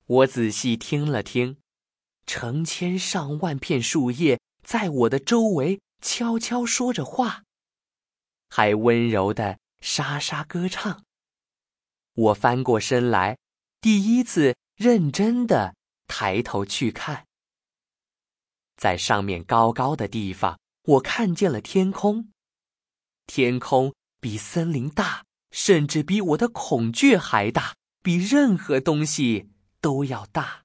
我仔细听了听，成千上万片树叶在我的周围悄悄说着话，还温柔地沙沙歌唱。我翻过身来，第一次认真地抬头去看。在上面高高的地方，我看见了天空。天空比森林大，甚至比我的恐惧还大，比任何东西都要大。